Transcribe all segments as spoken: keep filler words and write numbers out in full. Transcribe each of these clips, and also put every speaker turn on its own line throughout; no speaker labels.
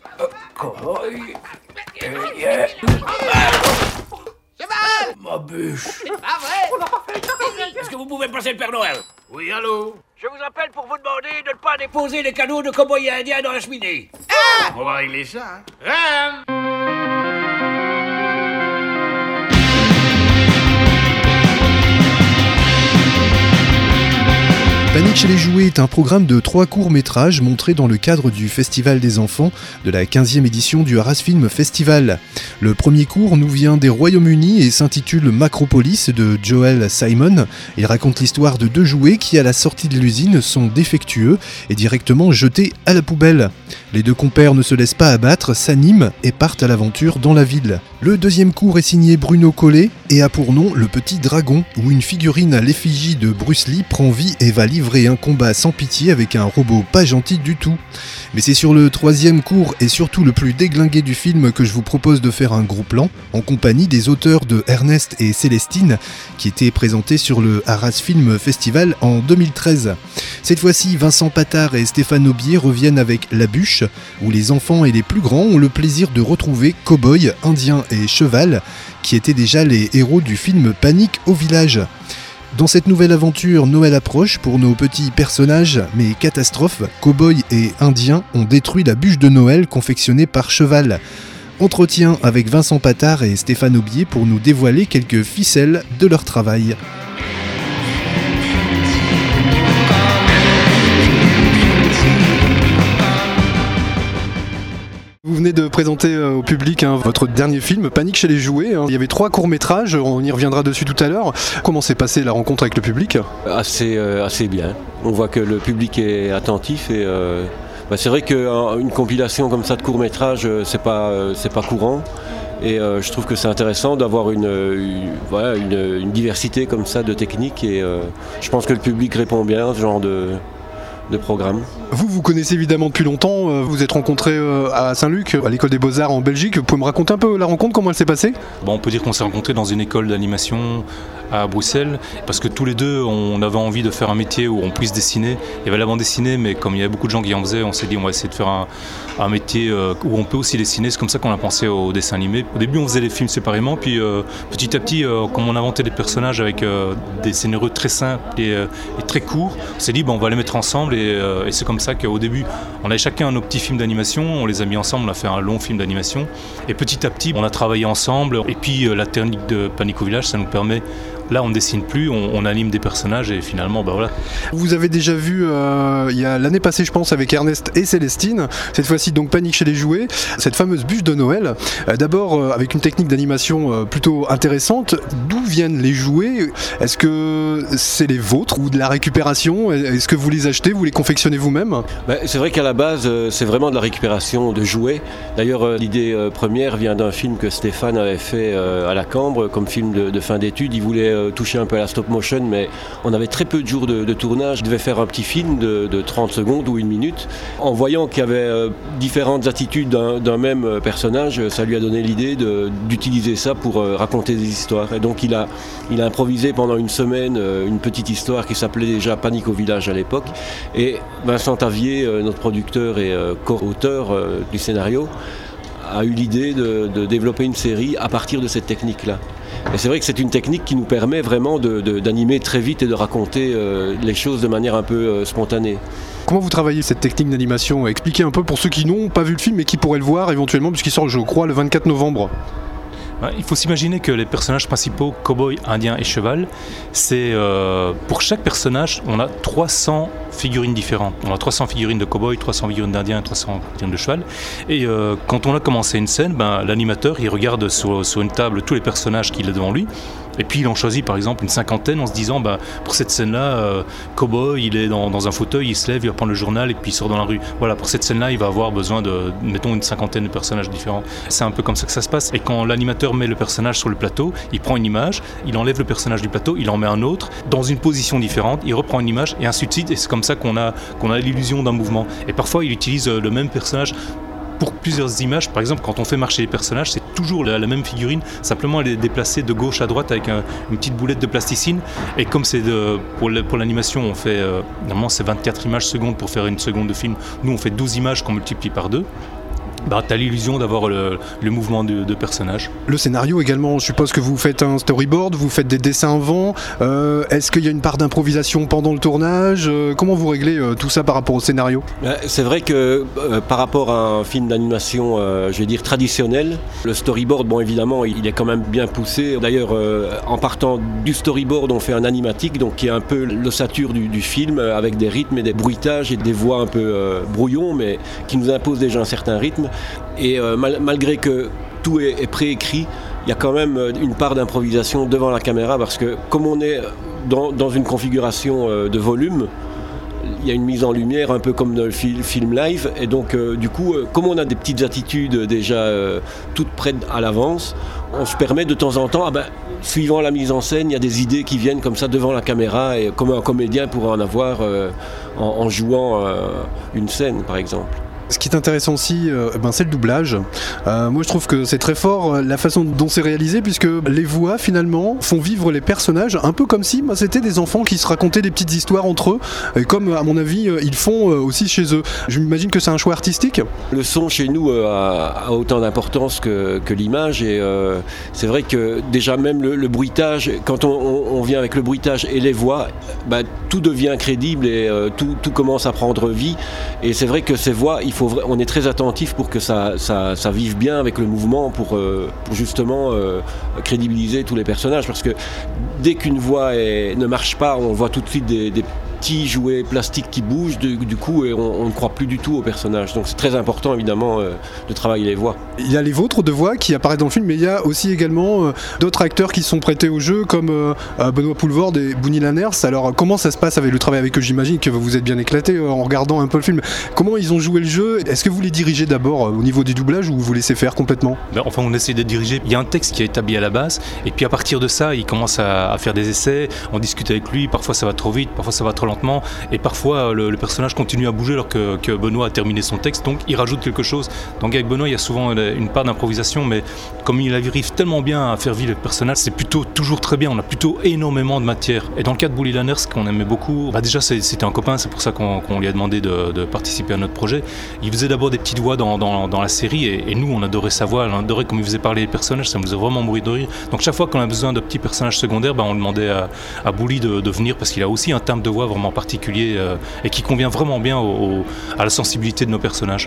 Cowboy. Yeah.
Cheval!
Ma bûche.
C'est pas vrai!
Est-ce que vous pouvez passer le Père Noël?
Oui, allô?
Je vous appelle pour vous demander de ne pas déposer les cadeaux de cowboy indien dans la cheminée.
Ah!
On va régler ça, hein? Reine!
Panique chez les jouets est un programme de trois courts-métrages montrés dans le cadre du Festival des enfants de la quinzième édition du Arras Film Festival. Le premier court nous vient des Royaumes-Unis et s'intitule Macropolis de Joel Simon. Il raconte l'histoire de deux jouets qui, à la sortie de l'usine, sont défectueux et directement jetés à la poubelle. Les deux compères ne se laissent pas abattre, s'animent et partent à l'aventure dans la ville. Le deuxième court est signé Bruno Collet et a pour nom Le Petit Dragon, où une figurine à l'effigie de Bruce Lee prend vie et va livrer un combat sans pitié avec un robot pas gentil du tout. Mais c'est sur le troisième court et surtout le plus déglingué du film que je vous propose de faire un gros plan, en compagnie des auteurs de Ernest et Célestine, qui étaient présentés sur le Arras Film Festival en deux mille treize. Cette fois-ci, Vincent Patard et Stéphane Aubier reviennent avec La Bûche, où les enfants et les plus grands ont le plaisir de retrouver Cowboy, Indien et Cheval, qui étaient déjà les héros du film Panique au village. Dans cette nouvelle aventure, Noël approche pour nos petits personnages, mais catastrophe, Cowboy et Indien ont détruit la bûche de Noël confectionnée par Cheval. Entretien avec Vincent Patard et Stéphane Aubier pour nous dévoiler quelques ficelles de leur travail. Vous venez de présenter au public hein, votre dernier film, Panique chez les jouets. Hein. Il y avait trois courts-métrages, on y reviendra dessus tout à l'heure. Comment s'est passée la rencontre avec le public ?
Assez, euh, assez bien. On voit que le public est attentif et euh, bah c'est vrai qu'une compilation comme ça de courts-métrages, c'est pas, euh, c'est pas courant. Et euh, je trouve que c'est intéressant d'avoir une, une, voilà, une, une diversité comme ça de techniques. Et euh, je pense que le public répond bien à ce genre de... de programme.
Vous, vous connaissez évidemment depuis longtemps, vous vous êtes rencontrés à Saint-Luc, à l'école des Beaux-Arts en Belgique. Vous pouvez me raconter un peu la rencontre, comment elle s'est passée ?
Bon, on peut dire qu'on s'est rencontrés dans une école d'animation à Bruxelles, parce que tous les deux, on avait envie de faire un métier où on puisse dessiner. Il y avait la bande dessinée, mais comme il y avait beaucoup de gens qui en faisaient, on s'est dit on va essayer de faire un, un métier où on peut aussi dessiner. C'est comme ça qu'on a pensé au dessin animé. Au début, on faisait les films séparément, puis euh, petit à petit, euh, comme on inventait des personnages avec euh, des scénarios très simples et, euh, et très courts, on s'est dit bon, on va les mettre ensemble. Et, euh, et c'est comme ça qu'au début, on avait chacun nos petits films d'animation, on les a mis ensemble, on a fait un long film d'animation. Et petit à petit, on a travaillé ensemble. Et puis euh, la technique de Panique au village, ça nous permet... Là, on ne dessine plus, on, on anime des personnages et finalement, bah voilà.
Vous avez déjà vu, euh, il y a l'année passée, je pense, avec Ernest et Célestine, cette fois-ci donc Panique chez les jouets, cette fameuse bûche de Noël. Euh, d'abord, euh, avec une technique d'animation euh, plutôt intéressante, d'où viennent les jouets ? Est-ce que c'est les vôtres ou de la récupération ? Est-ce que vous les achetez, vous les confectionnez vous-même ?
Ben, c'est vrai qu'à la base, euh, c'est vraiment de la récupération de jouets. D'ailleurs, euh, l'idée euh, première vient d'un film que Stéphane avait fait euh, à la Cambre, comme film de, de fin d'études. Il voulait euh, toucher un peu à la stop motion, mais on avait très peu de jours de, de tournage. Je devais faire un petit film de, de trente secondes ou une minute. En voyant qu'il y avait euh, différentes attitudes d'un, d'un même personnage, ça lui a donné l'idée de, d'utiliser ça pour euh, raconter des histoires. Et donc il a, il a improvisé pendant une semaine euh, une petite histoire qui s'appelait déjà Panique au village à l'époque. Et Vincent Tavier, euh, notre producteur et euh, co-auteur euh, du scénario, a eu l'idée de, de développer une série à partir de cette technique-là. Et c'est vrai que c'est une technique qui nous permet vraiment de, de, d'animer très vite et de raconter euh, les choses de manière un peu euh, spontanée.
Comment vous travaillez cette technique d'animation ? Expliquez un peu pour ceux qui n'ont pas vu le film et qui pourraient le voir éventuellement, puisqu'il sort, je crois, le vingt-quatre novembre.
Il faut s'imaginer que les personnages principaux, Cowboy, Indien et Cheval, c'est euh, pour chaque personnage, on a trois cents figurines différentes. On a trois cents figurines de Cowboy, trois cents figurines d'Indien et trois cents figurines de Cheval. Et euh, quand on a commencé une scène, ben, l'animateur il regarde sur, sur une table tous les personnages qu'il a devant lui. Et puis il en choisit par exemple une cinquantaine en se disant bah, pour cette scène-là, euh, Cowboy il est dans, dans un fauteuil, il se lève, il va prendre le journal et puis il sort dans la rue. Voilà, pour cette scène-là, il va avoir besoin de, mettons, une cinquantaine de personnages différents. C'est un peu comme ça que ça se passe. Et quand l'animateur met le personnage sur le plateau, il prend une image, il enlève le personnage du plateau, il en met un autre dans une position différente, il reprend une image et ainsi de suite. Et c'est comme ça qu'on a, qu'on a l'illusion d'un mouvement. Et parfois il utilise le même personnage pour plusieurs images. Par exemple, quand on fait marcher les personnages, c'est toujours la, la même figurine, simplement elle est déplacée de gauche à droite avec un, une petite boulette de plasticine. Et comme c'est de, pour, le, pour l'animation, on fait euh, normalement c'est vingt-quatre images secondes pour faire une seconde de film. Nous on fait douze images qu'on multiplie par deux. bah, tu as l'illusion d'avoir le, le mouvement de, de personnages.
Le scénario également, je suppose que vous faites un storyboard, vous faites des dessins avant. Euh, est-ce qu'il y a une part d'improvisation pendant le tournage? euh, Comment vous réglez euh, tout ça par rapport au scénario?
C'est vrai que euh, par rapport à un film d'animation, euh, je vais dire traditionnel, le storyboard, bon évidemment, il est quand même bien poussé. D'ailleurs, euh, en partant du storyboard, on fait un animatique, donc qui est un peu l'ossature du, du film, avec des rythmes et des bruitages et des voix un peu euh, brouillons, mais qui nous imposent déjà un certain rythme. Et euh, mal, malgré que tout est, est préécrit, il y a quand même une part d'improvisation devant la caméra, parce que comme on est dans, dans une configuration euh, de volume, il y a une mise en lumière un peu comme dans le fil, film live, et donc euh, du coup, euh, comme on a des petites attitudes déjà euh, toutes prêtes à l'avance, on se permet de temps en temps, ah ben, suivant la mise en scène, il y a des idées qui viennent comme ça devant la caméra, et comme un comédien pourrait en avoir euh, en, en jouant euh, une scène par exemple.
Ce qui est intéressant aussi, euh, ben c'est le doublage. Euh, moi je trouve que c'est très fort euh, la façon dont c'est réalisé, puisque les voix finalement font vivre les personnages un peu comme si bah, c'était des enfants qui se racontaient des petites histoires entre eux, et comme à mon avis euh, ils font euh, aussi chez eux. Je m'imagine que c'est un choix artistique.
Le son chez nous euh, a, a autant d'importance que, que l'image, et euh, c'est vrai que déjà même le, le bruitage, quand on, on, on vient avec le bruitage et les voix, bah, tout devient crédible et euh, tout, tout commence à prendre vie, et c'est vrai que ces voix, il faut on est très attentif pour que ça, ça, ça vive bien avec le mouvement, pour, euh, pour justement euh, crédibiliser tous les personnages, parce que dès qu'une voix est, ne marche pas, on voit tout de suite des, des petits jouets plastiques qui bougent, du, du coup et on, on ne croit plus du tout au personnage, donc c'est très important évidemment euh, de travailler les voix.
Il y a les vôtres de voix qui apparaissent dans le film, mais il y a aussi également euh, d'autres acteurs qui sont prêtés au jeu, comme euh, Benoît Poelvoorde et Bouni Lanners. Alors comment ça se passe avec le travail avec eux? J'imagine que vous vous êtes bien éclaté euh, en regardant un peu le film. Comment ils ont joué le jeu? Est-ce que vous les dirigez d'abord euh, au niveau du doublage, ou vous laissez faire complètement?
Ben, enfin on essaie de diriger, il y a un texte qui est établi à la base, et puis à partir de ça il commence à, à faire des essais, on discute avec lui, parfois ça va trop vite, parfois ça va trop lentement, et parfois le, le personnage continue à bouger alors que, que Benoît a terminé son texte, donc il rajoute quelque chose. Donc avec Benoît il y a souvent une part d'improvisation, mais comme il arrive tellement bien à faire vivre le personnage, c'est plutôt toujours très bien, on a plutôt énormément de matière. Et dans le cas de Bouni Lanners, qu'on aimait beaucoup, bah déjà c'est, c'était un copain, c'est pour ça qu'on, qu'on lui a demandé de, de participer à notre projet. Il faisait d'abord des petites voix dans, dans, dans la série, et, et nous on adorait sa voix, on adorait comme il faisait parler les personnages, ça nous faisait vraiment mourir de rire. Donc chaque fois qu'on a besoin de petits personnages secondaires, bah on demandait à, à Bouli de, de venir, parce qu'il a aussi un timbre de voix vraiment particulier euh, et qui convient vraiment bien au, au, à la sensibilité de nos personnages.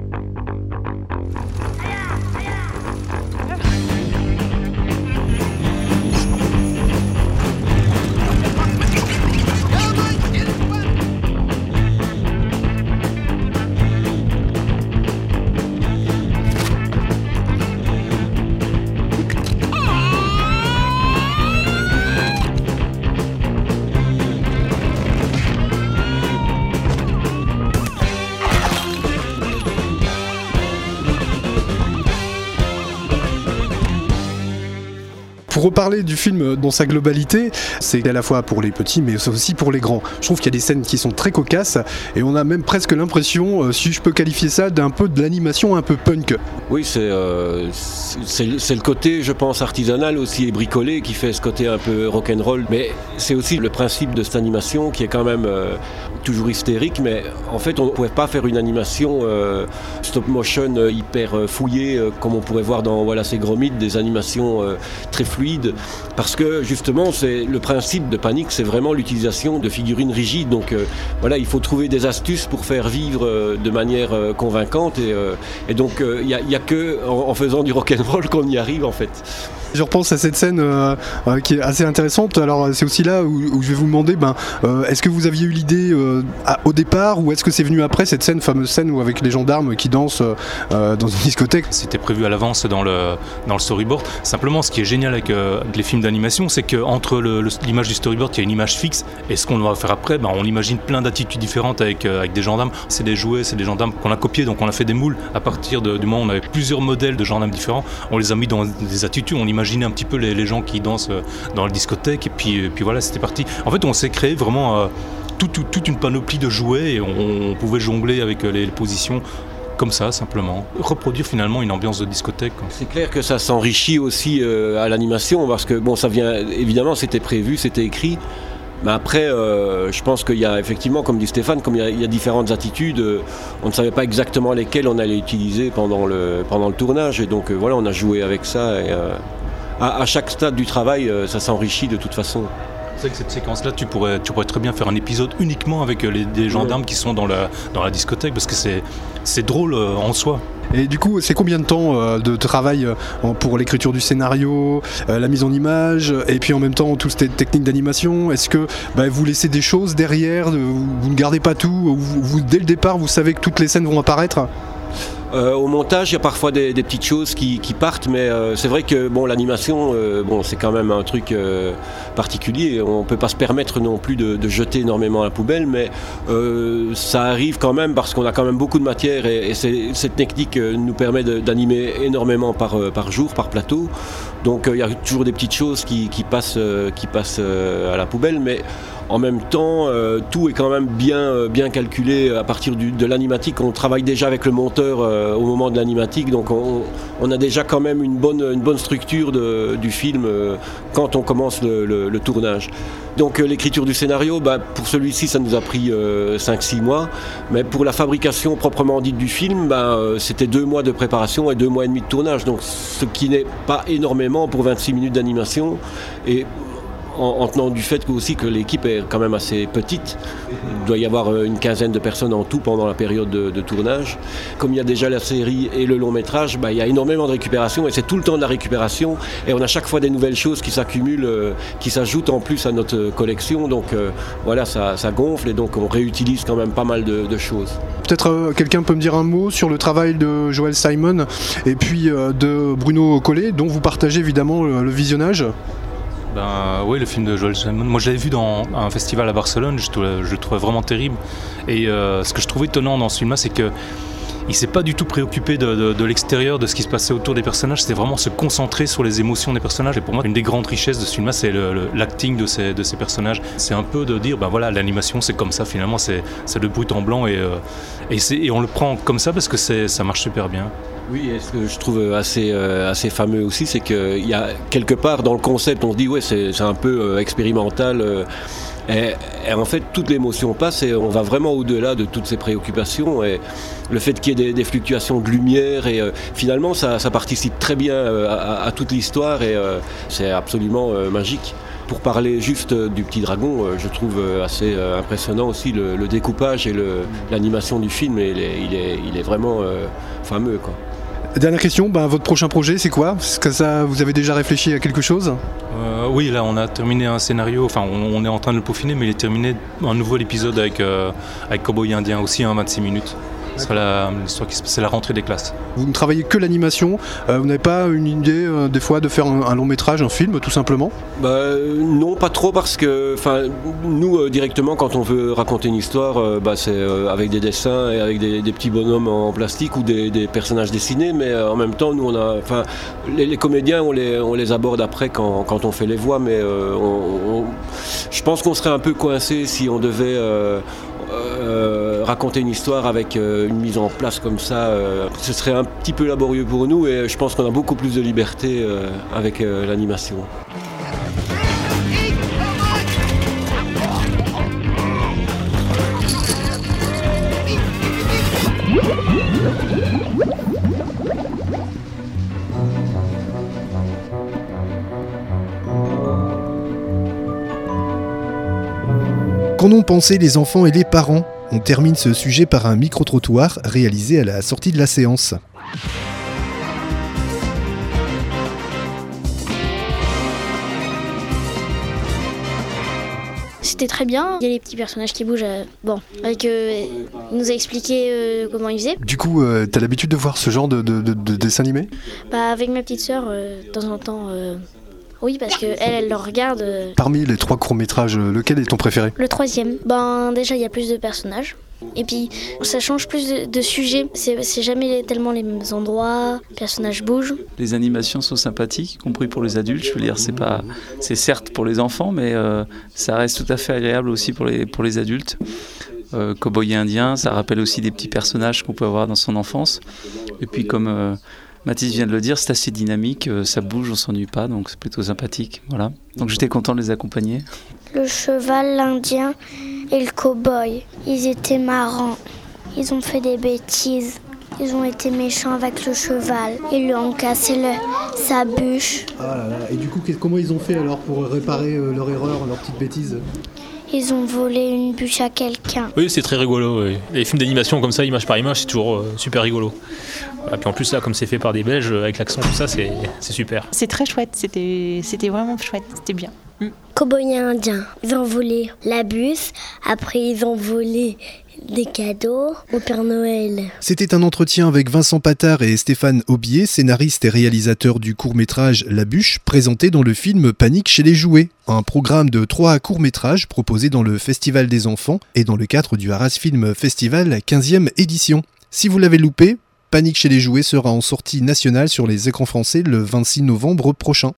Pour reparler du film dans sa globalité, c'est à la fois pour les petits mais aussi pour les grands. Je trouve qu'il y a des scènes qui sont très cocasses, et on a même presque l'impression, euh, si je peux qualifier ça, d'un peu de l'animation un peu punk.
Oui, c'est, euh, c'est, c'est le côté, je pense, artisanal aussi et bricolé qui fait ce côté un peu rock'n'roll. Mais c'est aussi le principe de cette animation qui est quand même euh, toujours hystérique, mais en fait on ne pouvait pas faire une animation euh, stop motion euh, hyper euh, fouillée euh, comme on pourrait voir dans voilà, ces gros mythes, des animations euh, très fluides, parce que justement c'est le principe de Panic, c'est vraiment l'utilisation de figurines rigides, donc euh, voilà, il faut trouver des astuces pour faire vivre euh, de manière euh, convaincante, et, euh, et donc il euh, n'y a, y a que en, en faisant du rock'n'roll qu'on y arrive en fait.
Je repense à cette scène euh, euh, qui est assez intéressante. Alors c'est aussi là où, où je vais vous demander, ben, euh, est-ce que vous aviez eu l'idée euh, à, au départ, ou est-ce que c'est venu après, cette scène, fameuse scène où avec les gendarmes qui dansent euh, dans une discothèque?
C'était prévu à l'avance dans le, dans le storyboard. Simplement, ce qui est génial avec euh, les films d'animation, c'est qu'entre le, le, l'image du storyboard, il y a une image fixe, et ce qu'on va faire après, ben, on imagine plein d'attitudes différentes avec, euh, avec des gendarmes. C'est des jouets, c'est des gendarmes qu'on a copiés, donc on a fait des moules à partir de, du moment où on avait plusieurs modèles de gendarmes différents. On les a mis dans des attitudes, on imaginait un petit peu les, les gens qui dansent dans la discothèque, et puis, et puis voilà, c'était parti. En fait, on s'est créé vraiment euh, tout, tout, toute une panoplie de jouets, et on, on pouvait jongler avec les, les positions comme ça, simplement. Reproduire finalement une ambiance de discothèque.
C'est clair que ça s'enrichit aussi euh, à l'animation, parce que bon, ça vient, évidemment, c'était prévu, c'était écrit, Mais après, euh, je pense qu'il y a effectivement, comme dit Stéphane, comme il y a, il y a différentes attitudes, euh, on ne savait pas exactement lesquelles on allait utiliser pendant le, pendant le tournage. Et donc euh, voilà, on a joué avec ça. Et, euh, à, à chaque stade du travail, euh, ça s'enrichit de toute façon.
C'est vrai que cette séquence-là, tu pourrais, tu pourrais très bien faire un épisode uniquement avec les, des gendarmes ouais. qui sont dans la, dans la discothèque, parce que c'est, c'est drôle euh, en soi.
Et du coup, c'est combien de temps euh, de travail euh, pour l'écriture du scénario, euh, la mise en image, et puis en même temps toutes ces techniques d'animation? Est-ce que bah, vous laissez des choses derrière, vous, vous ne gardez pas tout, vous, vous, dès le départ, vous savez que toutes les scènes vont apparaître?
Euh, au montage, il y a parfois des, des petites choses qui, qui partent, mais euh, c'est vrai que bon, l'animation, euh, bon, c'est quand même un truc euh, particulier. On ne peut pas se permettre non plus de, de jeter énormément à la poubelle, mais euh, ça arrive quand même parce qu'on a quand même beaucoup de matière et, et c'est, cette technique euh, nous permet de, d'animer énormément par, euh, par jour, par plateau. Donc il euh, y a toujours des petites choses qui, qui passent, euh, qui passent euh, à la poubelle, mais en même temps, euh, tout est quand même bien, euh, bien calculé à partir du, de l'animatique. On travaille déjà avec le monteur euh, au moment de l'animatique, donc on, on a déjà quand même une bonne, une bonne structure de, du film euh, quand on commence le, le, le tournage. Donc euh, l'écriture du scénario, bah, pour celui-ci, ça nous a pris euh, cinq six mois, mais pour la fabrication proprement dite du film, bah, euh, c'était deux mois de préparation et deux mois et demi de tournage, donc ce qui n'est pas énormément pour vingt-six minutes d'animation. Et En, en tenant du fait que, aussi que l'équipe est quand même assez petite. Il doit y avoir une quinzaine de personnes en tout pendant la période de, de tournage. Comme il y a déjà la série et le long métrage, bah, il y a énormément de récupération et c'est tout le temps de la récupération. Et on a chaque fois des nouvelles choses qui s'accumulent, euh, qui s'ajoutent en plus à notre collection. Donc euh, voilà, ça, ça gonfle et donc on réutilise quand même pas mal de, de choses.
Peut-être euh, quelqu'un peut me dire un mot sur le travail de Joel Simon et puis euh, de Bruno Collet, dont vous partagez évidemment le, le visionnage.
Ben oui, le film de Joel Simon. Moi, je l'avais vu dans un festival à Barcelone. Je, je le trouvais vraiment terrible. Et euh, ce que je trouve étonnant dans ce film-là, c'est que il s'est pas du tout préoccupé de, de, de l'extérieur, de ce qui se passait autour des personnages. C'était vraiment se concentrer sur les émotions des personnages. Et pour moi, une des grandes richesses de ce film-là, c'est le, le, l'acting de ces, de ces personnages. C'est un peu de dire, ben voilà, l'animation, c'est comme ça. Finalement, c'est, c'est de brut en blanc et, euh, et, c'est, et on le prend comme ça parce que c'est, ça marche super bien.
Oui, et ce que je trouve assez, euh, assez fameux aussi, c'est qu'il y a quelque part dans le concept, on se dit ouais, c'est, c'est un peu euh, expérimental. Euh, et, et en fait, toute l'émotion passe et on va vraiment au-delà de toutes ces préoccupations. Et le fait qu'il y ait des, des fluctuations de lumière, et euh, finalement, ça, ça participe très bien euh, à, à toute l'histoire et euh, c'est absolument euh, magique. Pour parler juste du Petit Dragon, euh, je trouve assez euh, impressionnant aussi le, le découpage et le, l'animation du film. Et il, est, il, est, il est vraiment euh, fameux, quoi.
Dernière question, ben, votre prochain projet c'est quoi? Est-ce que ça, vous avez déjà réfléchi à quelque chose?
euh, Oui, là on a terminé un scénario, enfin on, on est en train de le peaufiner, mais il est terminé un nouvel épisode avec, euh, avec Cowboy Indien aussi, hein, vingt-six minutes. C'est la, l'histoire qui, c'est la rentrée des classes.
Vous ne travaillez que l'animation, euh, vous n'avez pas une idée euh, des fois de faire un, un long métrage, un film tout simplement?
Bah, euh, non, pas trop parce que nous euh, directement quand on veut raconter une histoire, euh, bah, c'est euh, avec des dessins et avec des, des petits bonhommes en plastique ou des, des personnages dessinés, mais euh, en même temps nous on a, enfin les, les comédiens on les, on les aborde après quand, quand on fait les voix, mais euh, on, on, je pense qu'on serait un peu coincé si on devait euh, Euh, raconter une histoire avec euh, une mise en place comme ça, euh, ce serait un petit peu laborieux pour nous et je pense qu'on a beaucoup plus de liberté euh, avec euh, l'animation.
Qu'en ont pensé les enfants et les parents? On termine ce sujet par un micro-trottoir réalisé à la sortie de la séance.
C'était très bien, il y a les petits personnages qui bougent. Euh, bon, avec euh, il nous a expliqué euh, comment ils faisaient.
Du coup, euh, t'as l'habitude de voir ce genre de, de, de, de dessin animé?
Bah, avec ma petite sœur, euh, de temps en temps. Euh, Oui, parce qu'elle, elle le regarde. Euh...
Parmi les trois courts-métrages, lequel est ton préféré?
Le troisième. Ben, déjà, il y a plus de personnages. Et puis, ça change plus de, de sujets. C'est, c'est jamais tellement les mêmes endroits. Les personnages bougent.
Les animations sont sympathiques, y compris pour les adultes. Je veux dire, c'est pas, c'est certes pour les enfants, mais euh, ça reste tout à fait agréable aussi pour les, pour les adultes. Euh, Cowboy Indien, ça rappelle aussi des petits personnages qu'on peut avoir dans son enfance. Et puis, comme... Euh, Mathis vient de le dire, c'est assez dynamique, euh, ça bouge, on s'ennuie pas, donc c'est plutôt sympathique. Voilà. Donc j'étais content de les accompagner.
Le cheval, l'Indien et le cow-boy, ils étaient marrants. Ils ont fait des bêtises. Ils ont été méchants avec le cheval. Ils lui ont cassé le, sa bûche.
Ah là là. Et du coup, comment ils ont fait alors pour réparer euh, leur erreur, leur petite bêtise ?
Ils ont volé une bûche à quelqu'un.
Oui, c'est très rigolo. Oui. Les films d'animation comme ça, image par image, c'est toujours euh, super rigolo. Et puis en plus, là, comme c'est fait par des Belges, avec l'accent, tout ça, c'est, c'est super.
C'est très chouette, c'était, c'était vraiment chouette, c'était bien. Mm.
Cow-boy et Indien, ils ont volé la bûche, après ils ont volé des cadeaux au Père Noël.
C'était un entretien avec Vincent Patard et Stéphane Aubier, scénaristes et réalisateurs du court-métrage La Bûche, présenté dans le film Panique chez les jouets, un programme de trois courts-métrages proposé dans le Festival des enfants et dans le cadre du Arras Film Festival quinzième édition. Si vous l'avez loupé, Panique chez les jouets sera en sortie nationale sur les écrans français le vingt-six novembre prochain.